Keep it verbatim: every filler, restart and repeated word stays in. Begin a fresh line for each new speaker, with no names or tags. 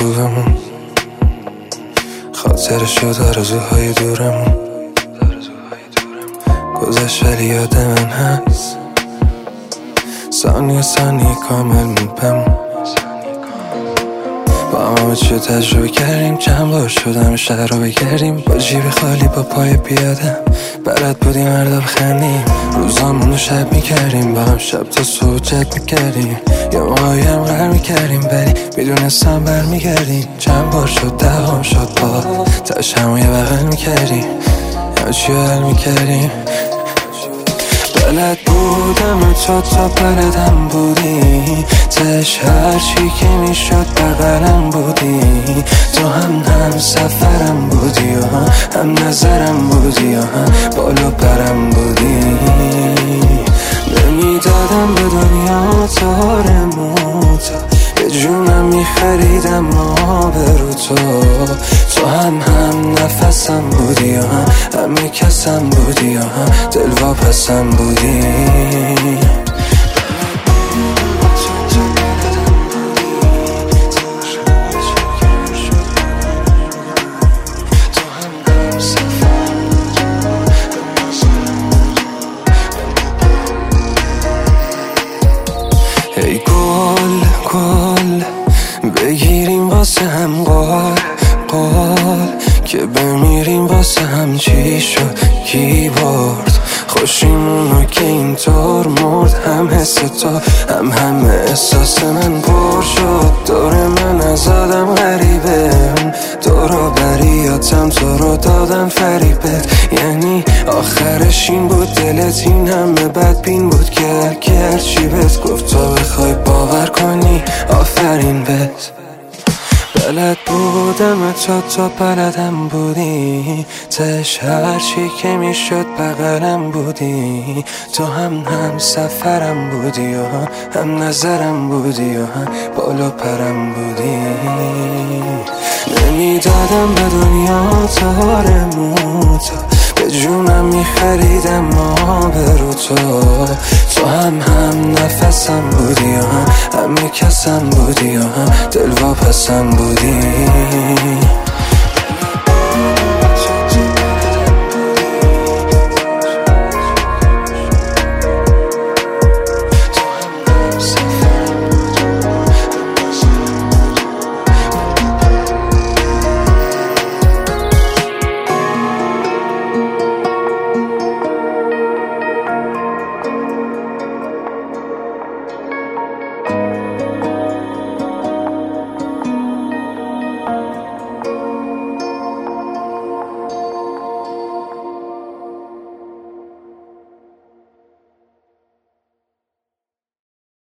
خوبمون، خاطرشو آرزوهای دورمون گذشت ولی یاد من هست، ثانیه ثانیه کامل میپم. با همه چی تجربه کردیم، چند بار شدم شهر رو بگردیم، با جیب خالی با پای پیاده بلد بودیم هر دو بخندیم، روزامونو شب میکردیم با هم، شب تا صبح جد میکردیم، یه موقعی هم غر میکردیم ولی میدونستم بر میگردیم. چند بار شد ده هم شد با تاش همو یه بغل میکردیم، یا چی حل میکردیم. بلد بودم تو تا بلدم بودی، تش هرچی که میشد بغلم بودی، تو هم هم سفرم بودی و هم نظرم بودی و هم بالا پرم بودی. نمیدادم به دنیا تارموت، به جونم میخریدم آبرو تو، تو هم هم نفسم بودی و هم همه کسم بودی و هم دلواپسم بودی. ای گل گل بگیریم واسه هم قال قال، که بمیریم واسه هم چی شد کی برد، خوشیمونو که اینطور مرد، هم حس تو هم همه احساس من پر شد. دور من از آدم غریبه، دورو بریاتم تو رو دادم فریبت، یعنی آخرش این بود دلت این همه بدبین بود که هرکی هرچی بهت گفت تو بخوای باور کنی آفرین بهت. بلد بودم تو تا بلدم بودی، تش هرچی که میشد بغلم بودی، تو هم هم سفرم بودی و هم نظرم بودی و هم بالا پرم بودی. نمیدادم به دنیا تارموت، به جونم میخریدم آبرو تو، تو هم هم نفسم بودی و هم همه کسم بودی و هم دلواپسم بودی.